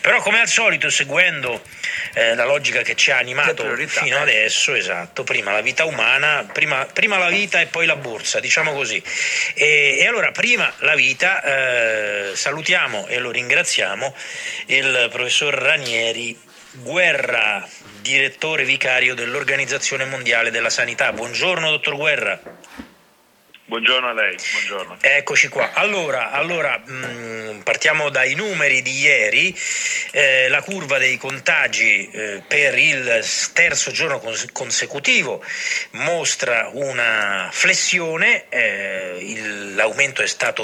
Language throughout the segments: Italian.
Però come al solito, seguendo la logica che ci ha animato fino adesso, esatto, prima la vita umana, prima la vita e poi la borsa, diciamo così. E allora prima la vita, salutiamo e lo ringraziamo il professor Ranieri Guerra, direttore vicario dell'Organizzazione Mondiale della Sanità. Buongiorno dottor Guerra. Buongiorno a lei, buongiorno. Eccoci qua. Allora partiamo dai numeri di ieri. La curva dei contagi per il terzo giorno consecutivo mostra una flessione, l'aumento è stato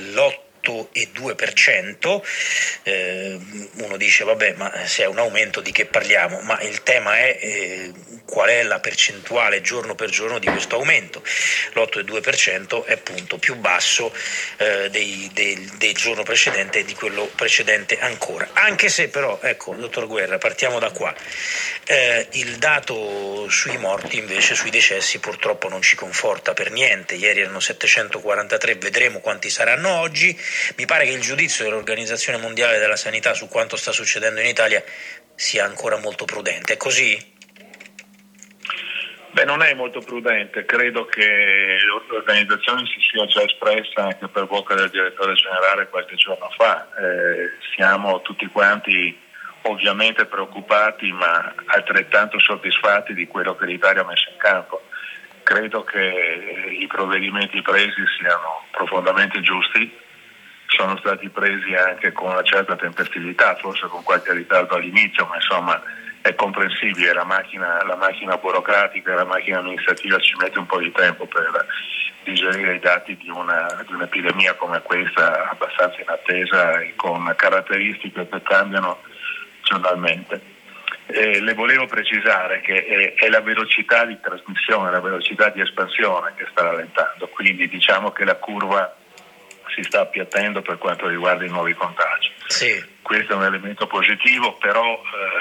dell'8,2%. Uno dice vabbè, ma se è un aumento di che parliamo? Ma il tema è qual è la percentuale giorno per giorno di questo aumento. L'8,2% è appunto più basso del giorno precedente e di quello precedente ancora, anche se però, ecco dottor Guerra, partiamo da qua, il dato sui morti invece, sui decessi, purtroppo non ci conforta per niente. Ieri erano 743, vedremo quanti saranno oggi. Mi pare che il giudizio dell'Organizzazione Mondiale della Sanità su quanto sta succedendo in Italia sia ancora molto prudente, è così? Beh, non è molto prudente, credo che l'organizzazione si sia già espressa anche per bocca del direttore generale qualche giorno fa. Siamo tutti quanti ovviamente preoccupati, ma altrettanto soddisfatti di quello che l'Italia ha messo in campo. Credo che i provvedimenti presi siano profondamente giusti, sono stati presi anche con una certa tempestività, forse con qualche ritardo all'inizio, ma insomma è comprensibile. La macchina burocratica, la macchina amministrativa ci mette un po' di tempo per digerire i dati di un'epidemia come questa, abbastanza inattesa e con caratteristiche che cambiano giornalmente. Le volevo precisare che è la velocità di trasmissione, la velocità di espansione che sta rallentando, quindi diciamo che la curva si sta appiattendo per quanto riguarda i nuovi contagi. Sì. Questo è un elemento positivo, però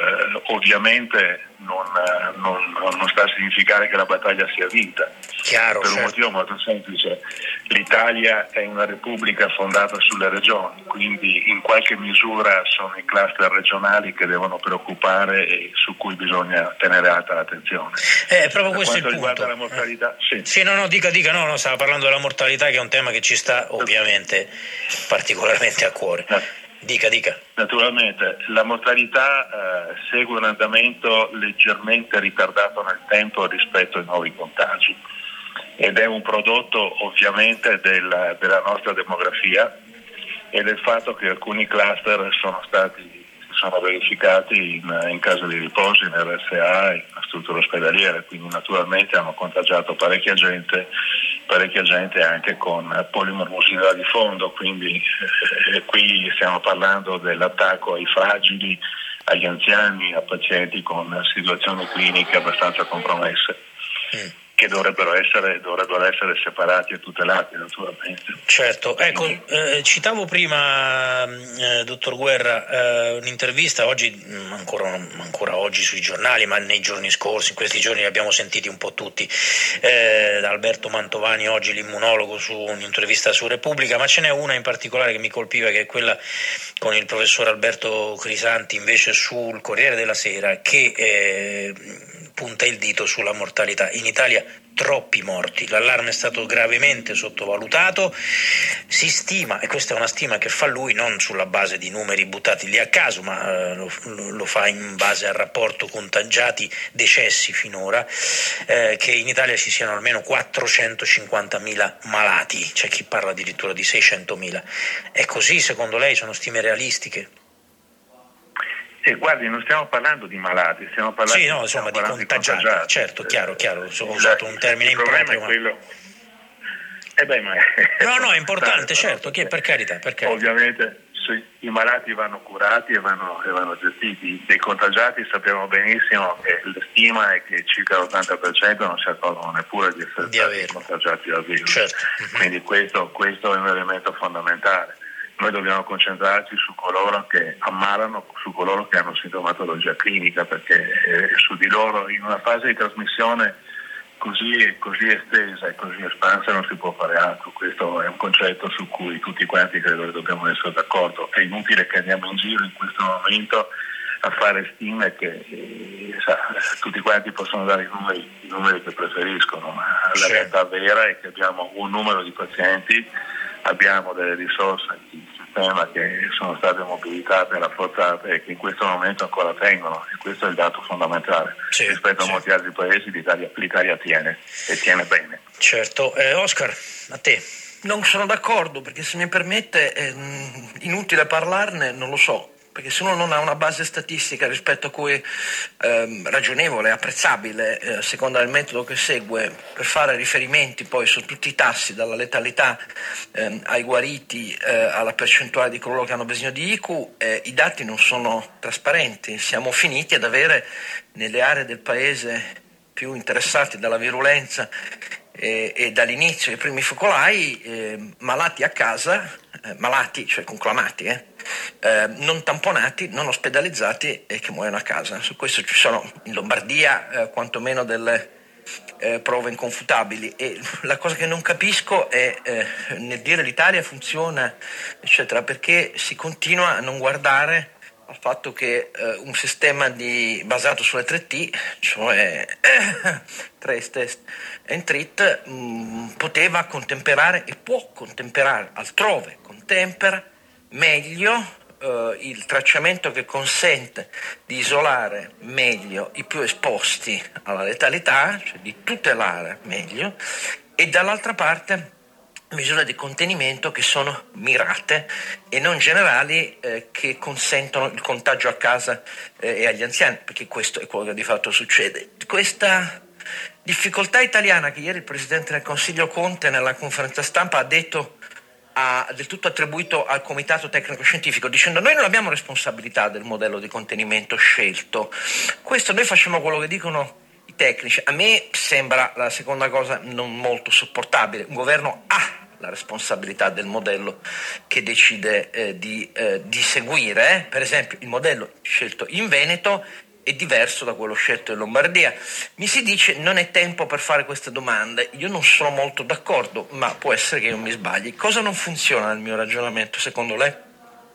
ovviamente non sta a significare che la battaglia sia vinta. Chiaro, per certo. Un motivo molto semplice: l'Italia è una repubblica fondata sulle regioni, quindi in qualche misura sono i cluster regionali che devono preoccupare e su cui bisogna tenere alta l'attenzione. Proprio questo è il punto. Per quanto riguarda la mortalità, sì, no, dica, no, stava parlando della mortalità, che è un tema che ci sta ovviamente particolarmente a cuore. Dica. Naturalmente, la mortalità segue un andamento leggermente ritardato nel tempo rispetto ai nuovi contagi ed è un prodotto ovviamente della nostra demografia e del fatto che alcuni cluster sono verificati in casa di riposo, in RSA, in strutture ospedaliere, quindi naturalmente hanno contagiato parecchia gente anche con polimorbosità di fondo, quindi qui stiamo parlando dell'attacco ai fragili, agli anziani, a pazienti con situazioni cliniche abbastanza compromesse, che dovrebbero essere separati e tutelati naturalmente. Certo, ecco, citavo prima, dottor Guerra, un'intervista oggi, ancora oggi sui giornali, ma nei giorni scorsi, in questi giorni li abbiamo sentiti un po' tutti, da Alberto Mantovani, oggi l'immunologo, su un'intervista su Repubblica, ma ce n'è una in particolare che mi colpiva, che è quella con il professor Alberto Crisanti invece sul Corriere della Sera, che punta il dito sulla mortalità. In Italia troppi morti, l'allarme è stato gravemente sottovalutato, si stima, e questa è una stima che fa lui non sulla base di numeri buttati lì a caso, ma lo fa in base al rapporto contagiati decessi finora, che in Italia ci siano almeno 450.000 malati, c'è chi parla addirittura di 600.000. È così secondo lei? Sono stime realistiche? Guardi, non stiamo parlando di malati, stiamo parlando di contagiati. Certo, chiaro, ho usato un termine improprio. Il problema è quello. No, è importante, certo, che per carità. Ovviamente i malati vanno curati e vanno gestiti. Dei contagiati sappiamo benissimo che la stima è che circa l'80% non si accorgono neppure di essere stati contagiati dal virus. Certo. Quindi questo è un elemento fondamentale. Noi dobbiamo concentrarci su coloro che ammalano, su coloro che hanno sintomatologia clinica, perché su di loro in una fase di trasmissione così estesa e così espansa non si può fare altro. Questo è un concetto su cui tutti quanti credo che dobbiamo essere d'accordo. È inutile che andiamo in giro in questo momento a fare stime che tutti quanti possono dare i numeri che preferiscono, ma la realtà vera è che abbiamo un numero di pazienti, abbiamo delle risorse di sistema che sono state mobilitate, rafforzate e che in questo momento ancora tengono, e questo è il dato fondamentale. Rispetto a molti altri paesi l'Italia tiene e tiene bene. Certo. Oscar, a te. Non sono d'accordo, perché se mi permette è inutile parlarne, non lo so, perché se uno non ha una base statistica rispetto a cui ragionevole, apprezzabile, secondo il metodo che segue, per fare riferimenti poi su tutti i tassi, dalla letalità ai guariti, alla percentuale di coloro che hanno bisogno di ICU, i dati non sono trasparenti. Siamo finiti ad avere nelle aree del paese più interessate dalla virulenza e dall'inizio dei primi focolai, malati a casa, malati, cioè conclamati, non tamponati, non ospedalizzati e che muoiono a casa. Su questo ci sono in Lombardia quantomeno delle prove inconfutabili, e la cosa che non capisco è nel dire l'Italia funziona eccetera, perché si continua a non guardare al fatto che un sistema basato sulle 3T, cioè trace, test and treat, poteva contemperare e può contemperare, altrove contempera meglio il tracciamento, che consente di isolare meglio i più esposti alla letalità, cioè di tutelare meglio, e dall'altra parte misure di contenimento che sono mirate e non generali, che consentono il contagio a casa e agli anziani, perché questo è quello che di fatto succede. Questa difficoltà italiana, che ieri il Presidente del Consiglio Conte nella conferenza stampa ha del tutto attribuito al Comitato Tecnico Scientifico, dicendo: noi non abbiamo responsabilità del modello di contenimento scelto, questo noi facciamo quello che dicono i tecnici. A me sembra la seconda cosa non molto sopportabile. Un governo ha la responsabilità del modello che decide di seguire. Per esempio, il modello scelto in Veneto è diverso da quello scelto in Lombardia. Mi si dice non è tempo per fare queste domande. Io non sono molto d'accordo, ma può essere che io mi sbagli. Cosa non funziona nel mio ragionamento, secondo lei?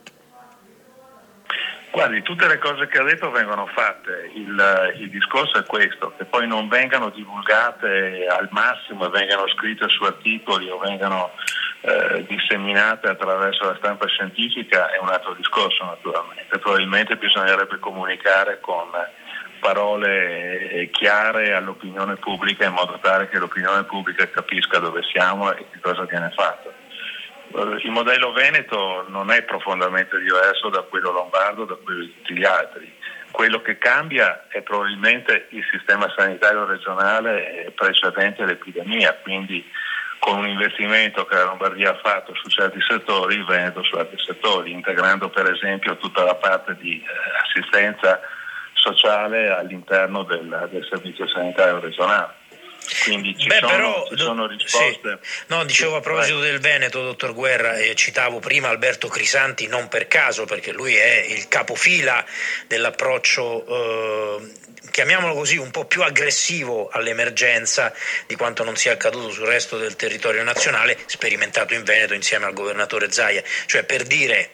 Guardi, tutte le cose che ha detto vengono fatte, il discorso è questo, che poi non vengano divulgate al massimo e vengano scritte su articoli o vengano disseminate attraverso la stampa scientifica è un altro discorso, naturalmente. Probabilmente bisognerebbe comunicare con parole chiare all'opinione pubblica, in modo tale che l'opinione pubblica capisca dove siamo e che cosa viene fatto. Il modello veneto non è profondamente diverso da quello lombardo, da quello di tutti gli altri. Quello che cambia è probabilmente il sistema sanitario regionale precedente all'epidemia, quindi con un investimento che la Lombardia ha fatto su certi settori, il Veneto su altri settori, integrando per esempio tutta la parte di assistenza sociale all'interno del servizio sanitario regionale. Quindi ci sono risposte. Sì. No, dicevo a proposito del Veneto, dottor Guerra, citavo prima Alberto Crisanti non per caso, perché lui è il capofila dell'approccio chiamiamolo così, un po' più aggressivo all'emergenza di quanto non sia accaduto sul resto del territorio nazionale, sperimentato in Veneto insieme al governatore Zaia. Cioè, per dire,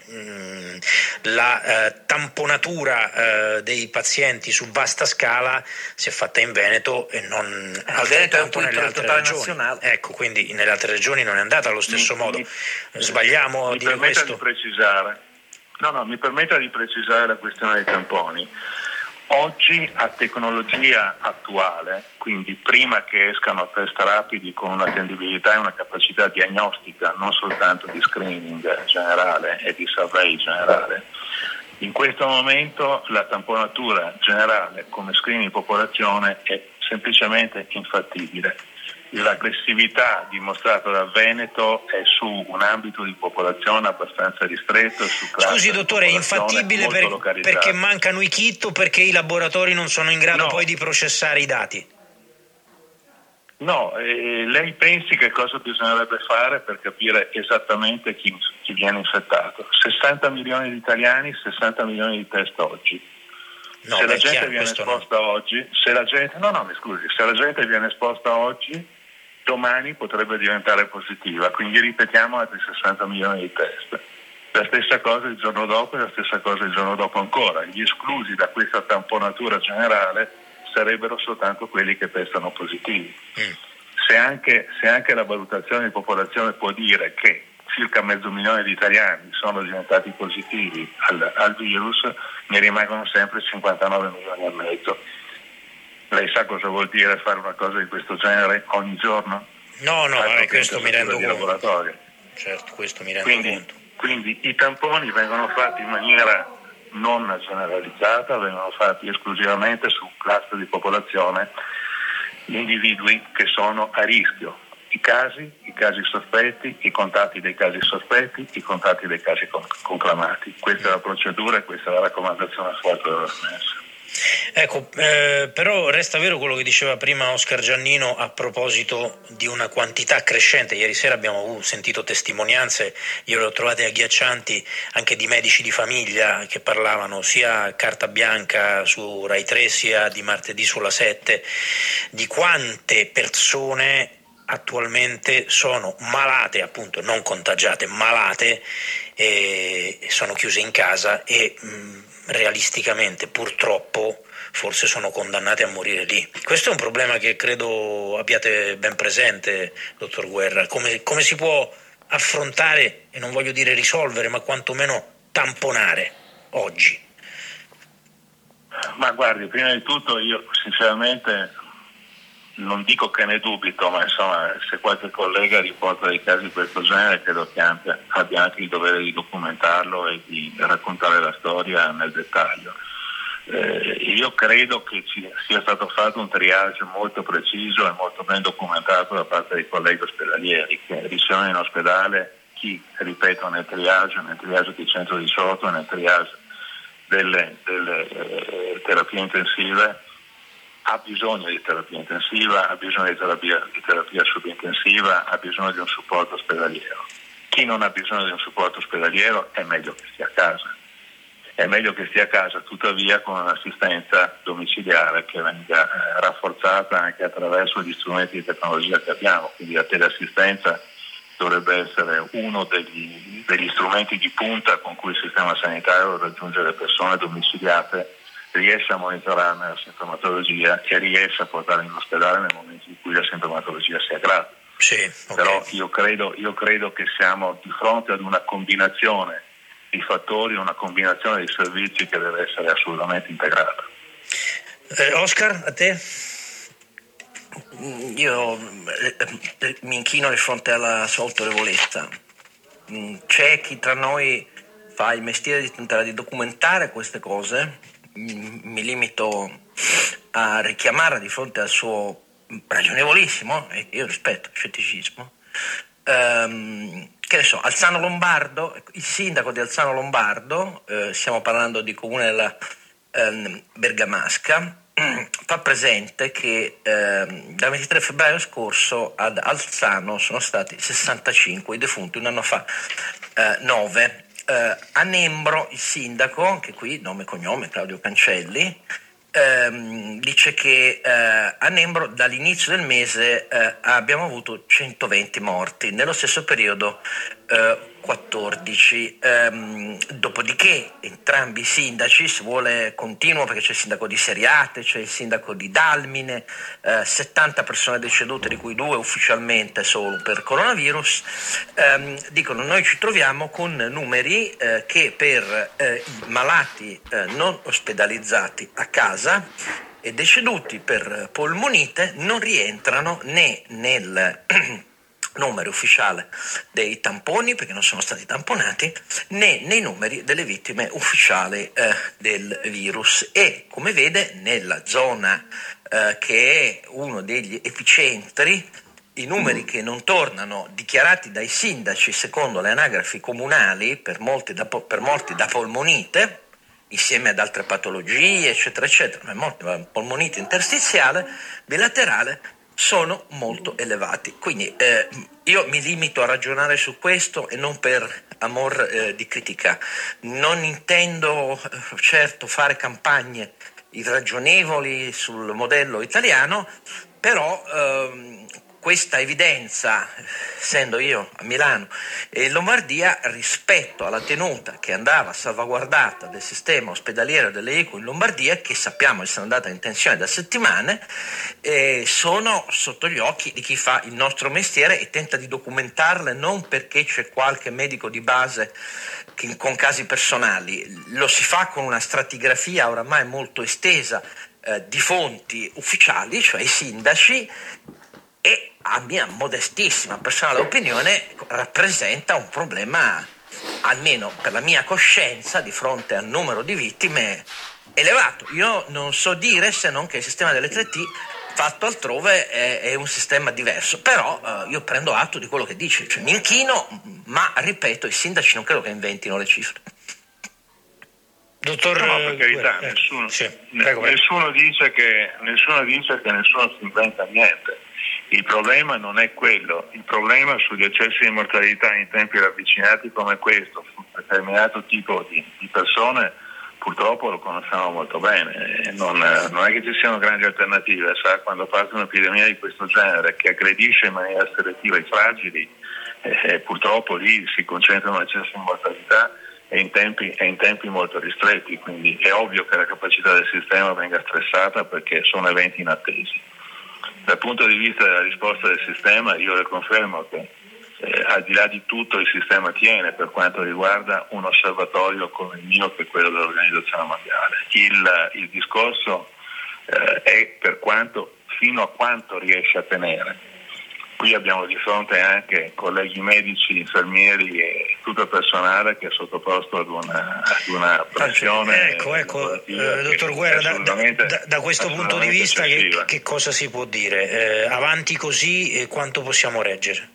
la tamponatura dei pazienti su vasta scala si è fatta in Veneto e non altrettanto nelle altre regioni. Nazionale. Ecco, quindi nelle altre regioni non è andata allo stesso modo. Sbagliamo a dire questo? Mi permetta di precisare la questione dei tamponi. Oggi, a tecnologia attuale, quindi prima che escano test rapidi con un'attendibilità e una capacità diagnostica, non soltanto di screening generale e di survey generale, in questo momento la tamponatura generale come screening popolazione è semplicemente infattibile. L'aggressività dimostrata dal Veneto è su un ambito di popolazione abbastanza ristretto. Scusi dottore, è infattibile perché mancano i kit o perché i laboratori non sono in grado poi di processare i dati? No, lei pensi che cosa bisognerebbe fare per capire esattamente chi viene infettato? 60 milioni di italiani, 60 milioni di test oggi. No, Se la beh, gente chiaro, viene questo no. esposta oggi, se la gente, no, mi scusi, se la gente viene esposta oggi, domani potrebbe diventare positiva, quindi ripetiamo altri 60 milioni di test. La stessa cosa il giorno dopo e la stessa cosa il giorno dopo ancora. Gli esclusi da questa tamponatura generale sarebbero soltanto quelli che testano positivi. Se anche la valutazione di popolazione può dire che circa 500.000 di italiani sono diventati positivi al virus, ne rimangono sempre 59 milioni e mezzo. Lei sa cosa vuol dire fare una cosa di questo genere ogni giorno? No, questo mi rendo conto. Laboratorio. Certo, questo mi rendo conto. Quindi i tamponi vengono fatti in maniera non generalizzata, vengono fatti esclusivamente su classe di popolazione, individui che sono a rischio. I casi sospetti, i contatti dei casi sospetti, i contatti dei casi conclamati. Questa è la procedura e questa è la raccomandazione forte della SNES. Ecco, però resta vero quello che diceva prima Oscar Giannino a proposito di una quantità crescente. Ieri sera abbiamo sentito testimonianze, io le ho trovate agghiaccianti, anche di medici di famiglia che parlavano sia a carta bianca su Rai 3 sia di martedì sulla 7, di quante persone attualmente sono malate, appunto non contagiate, malate, e sono chiuse in casa e realisticamente purtroppo forse sono condannate a morire lì. Questo è un problema che credo abbiate ben presente, dottor Guerra. Come si può affrontare, e non voglio dire risolvere, ma quantomeno tamponare oggi? Ma guardi, prima di tutto io sinceramente non dico che ne dubito, ma insomma se qualche collega riporta dei casi di questo genere credo che abbia anche il dovere di documentarlo e di raccontare la storia nel dettaglio. Io credo che ci sia stato fatto un triage molto preciso e molto ben documentato da parte dei colleghi ospedalieri che ricevono in ospedale chi, ripeto, nel triage di 118 e nel triage delle terapie intensive ha bisogno di terapia intensiva, ha bisogno di terapia subintensiva, ha bisogno di un supporto ospedaliero. Chi non ha bisogno di un supporto ospedaliero è meglio che stia a casa. È meglio che stia a casa, tuttavia, con un'assistenza domiciliare che venga rafforzata anche attraverso gli strumenti di tecnologia che abbiamo. Quindi la teleassistenza dovrebbe essere uno degli strumenti di punta con cui il sistema sanitario raggiunge le persone domiciliate, riesce a monitorarne la sintomatologia e riesce a portare in ospedale nel momento in cui la sintomatologia si aggrava. Sì, okay. Però io credo che siamo di fronte ad una combinazione di fattori, una combinazione di servizi che deve essere assolutamente integrata. Oscar, a te? Io mi inchino di fronte alla sua autorevolezza. C'è chi tra noi fa il mestiere di tentare di documentare queste cose. Mi limito a richiamare di fronte al suo ragionevolissimo, e io rispetto il scetticismo, che ne so, Alzano Lombardo, il sindaco di Alzano Lombardo, stiamo parlando di comune della Bergamasca, fa presente che dal 23 febbraio scorso ad Alzano sono stati 65 i defunti, un anno fa 9. A Nembro il sindaco, che qui nome e cognome Claudio Cancelli, dice che a Nembro dall'inizio del mese abbiamo avuto 120 morti, nello stesso periodo 14. Dopodiché entrambi i sindaci, se vuole continuo perché c'è il sindaco di Seriate, c'è il sindaco di Dalmine, 70 persone decedute di cui 2 ufficialmente solo per coronavirus, dicono noi ci troviamo con numeri che per i malati non ospedalizzati a casa e deceduti per polmonite non rientrano né nel numero ufficiale dei tamponi, perché non sono stati tamponati, né nei numeri delle vittime ufficiali del virus. E come vede, nella zona che è uno degli epicentri, i numeri che non tornano dichiarati dai sindaci secondo le anagrafi comunali per morti da polmonite, insieme ad altre patologie eccetera eccetera, ma polmonite interstiziale bilaterale, sono molto elevati. Quindi io mi limito a ragionare su questo e non per amor di critica. Non intendo certo fare campagne irragionevoli sul modello italiano, però questa evidenza, essendo io a Milano e in Lombardia, rispetto alla tenuta che andava salvaguardata del sistema ospedaliero delle ECO in Lombardia, che sappiamo essere andata in tensione da settimane, sono sotto gli occhi di chi fa il nostro mestiere e tenta di documentarle, non perché c'è qualche medico di base con casi personali, lo si fa con una stratigrafia oramai molto estesa di fonti ufficiali, cioè i sindaci, e a mia modestissima personale opinione rappresenta un problema, almeno per la mia coscienza, di fronte al numero di vittime elevato. Io non so dire se non che il sistema delle 3T fatto altrove è un sistema diverso, però io prendo atto di quello che dice, cioè mi inchino, ma ripeto, i sindaci non credo che inventino le cifre. Dottor, no, per carità, nessuno dice che nessuno si inventa niente. Il problema non è quello, il problema sugli eccessi di mortalità in tempi ravvicinati come questo, su un determinato tipo di persone, purtroppo lo conosciamo molto bene, non è che ci siano grandi alternative, sa? Quando parte un'epidemia di questo genere che aggredisce in maniera selettiva i fragili, purtroppo lì si concentrano eccessi di mortalità e in tempi molto ristretti, quindi è ovvio che la capacità del sistema venga stressata perché sono eventi inattesi. Dal punto di vista della risposta del sistema, io le confermo che al di là di tutto il sistema tiene per quanto riguarda un osservatorio come il mio, che è quello dell'Organizzazione Mondiale. Il discorso è fino a quanto riesce a tenere. Qui abbiamo di fronte anche colleghi medici, infermieri e tutto il personale che è sottoposto ad una pressione. Ecco, dottor Guerra, da questo punto di vista che cosa si può dire? Avanti così, quanto possiamo reggere?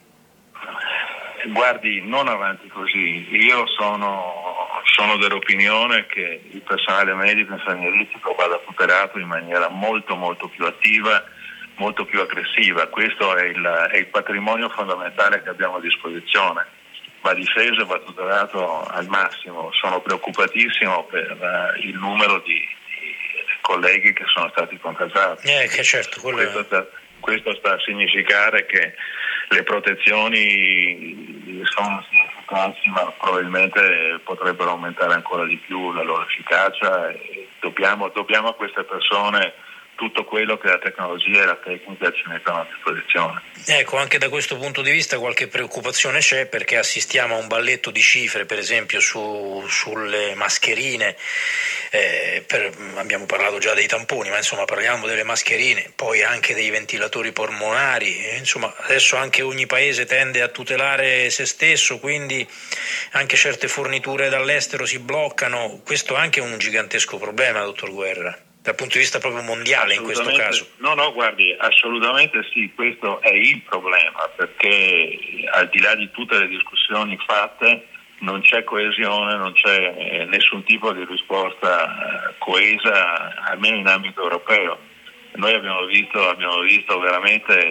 Guardi, non avanti così. Io sono dell'opinione che il personale medico e infermieristico vada tutelato in maniera molto molto più attiva, molto più aggressiva. Questo è il patrimonio fondamentale che abbiamo a disposizione, va difeso e va tutelato al massimo. Sono preoccupatissimo per il numero di colleghi che sono stati contagiati. Che certo, questo sta a significare che le protezioni sono efficaci, ma probabilmente potrebbero aumentare ancora di più la loro efficacia, e dobbiamo a queste persone tutto quello che la tecnologia e la tecnica ci mettono a disposizione. Ecco, anche da questo punto di vista qualche preoccupazione c'è, perché assistiamo a un balletto di cifre, per esempio sulle mascherine, abbiamo parlato già dei tamponi, ma insomma parliamo delle mascherine, poi anche dei ventilatori polmonari, insomma adesso anche ogni paese tende a tutelare se stesso, quindi anche certe forniture dall'estero si bloccano. Questo è anche un gigantesco problema, dottor Guerra, dal punto di vista proprio mondiale in questo caso. No, guardi, assolutamente sì, questo è il problema, perché al di là di tutte le discussioni fatte non c'è coesione, non c'è nessun tipo di risposta coesa, almeno in ambito europeo. Noi abbiamo visto veramente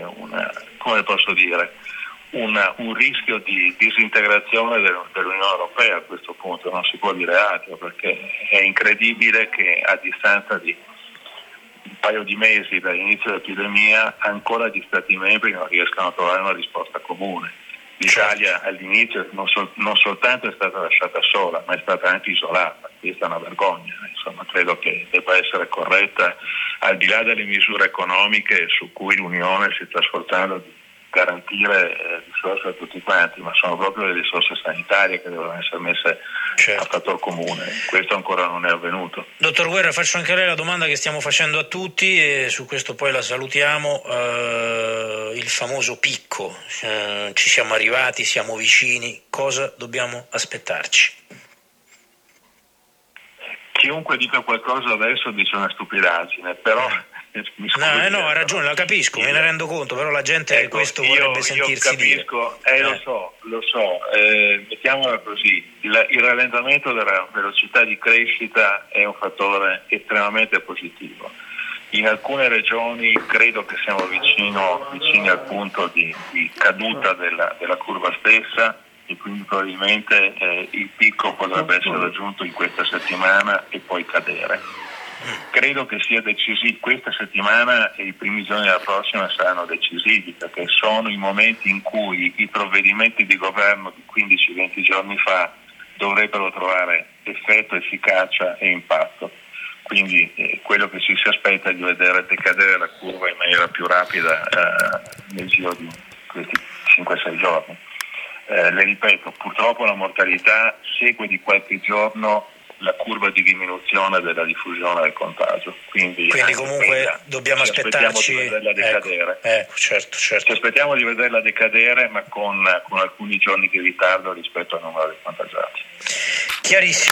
un rischio di disintegrazione dell'Unione Europea a questo punto, non si può dire altro, perché è incredibile che a distanza di un paio di mesi dall'inizio dell'epidemia ancora gli Stati membri non riescano a trovare una risposta comune. L'Italia all'inizio non soltanto è stata lasciata sola, ma è stata anche isolata. Questa è una vergogna, insomma, credo che debba essere corretta, al di là delle misure economiche su cui l'Unione si sta sforzando di garantire risorse a tutti quanti, ma sono proprio le risorse sanitarie che devono essere messe a fattor comune. Questo ancora non è avvenuto. Dottor Guerra, faccio anche a lei la domanda che stiamo facendo a tutti e su questo poi la salutiamo. Il famoso picco, ci siamo arrivati, siamo vicini, cosa dobbiamo aspettarci? Chiunque dica qualcosa adesso dice una stupidaggine, però No, ha ragione, la capisco, me ne rendo conto, però la gente questo vorrebbe sentirsi dire. Lo so, mettiamola così, il rallentamento della velocità di crescita è un fattore estremamente positivo. In alcune regioni credo che siamo vicini al punto di caduta della curva stessa, e quindi probabilmente il picco potrebbe essere raggiunto in questa settimana e poi cadere. Credo che sia decisivo, questa settimana e i primi giorni della prossima saranno decisivi, perché sono i momenti in cui i provvedimenti di governo di 15-20 giorni fa dovrebbero trovare effetto, efficacia e impatto. Quindi quello che ci si aspetta è di vedere decadere la curva in maniera più rapida nel giro di questi 5-6 giorni. Le ripeto, purtroppo la mortalità segue di qualche giorno la curva di diminuzione della diffusione del contagio. Quindi comunque dobbiamo aspettarci di vederla decadere. Certo. Ci aspettiamo di vederla decadere, ma con alcuni giorni di ritardo rispetto al numero dei contagiati. Chiarissimo.